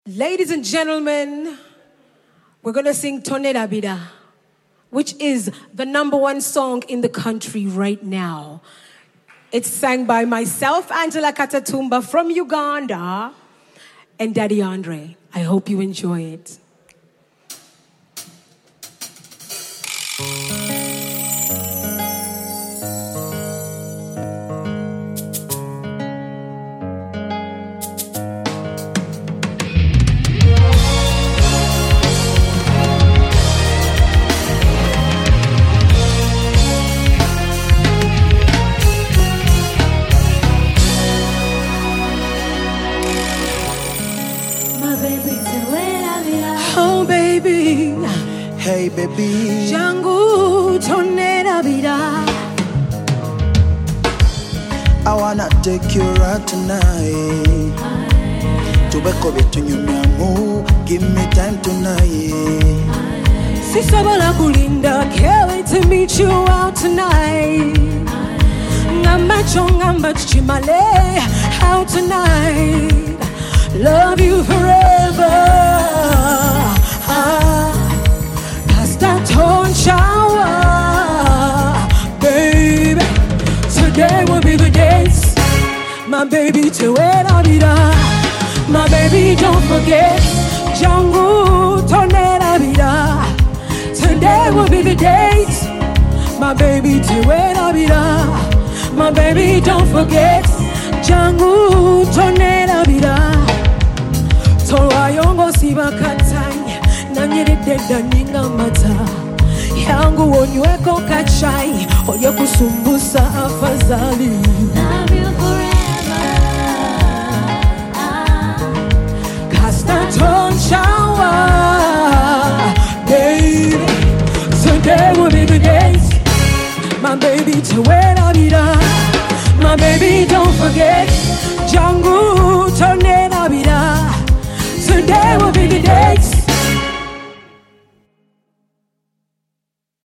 Ladies and gentlemen, we're going to sing Tonera Bida, which is the #1 song in the country right now. It's sang by myself, Angela Katatumba from Uganda, and Daddy Andre. I hope you enjoy it. Oh baby, hey baby, jangu tonera bida. I wanna take you out tonight. Tubeko betunyumamu, give me time tonight. Sisabola kulinda, can't wait to meet you out tonight. Ngamacho ngamba chimale, out tonight. Love you forever. Shower, baby. Today will be the days, my baby. To where I'll be da. My baby, don't forget. Jangu tonera bida. Today will be the days, my baby. To where I'll be da. My baby, don't forget. Jangu tonera bida. Toa yongo siba katanya. Nanyere deda ninga mata. Yangu onyweko kachai, oye kusumbusa afazali. Love you forever. Kastaton shower, baby. Today will be the days, my baby. To where I'll be da. My baby, don't forget. Jangu tonera bida. Today will be the days,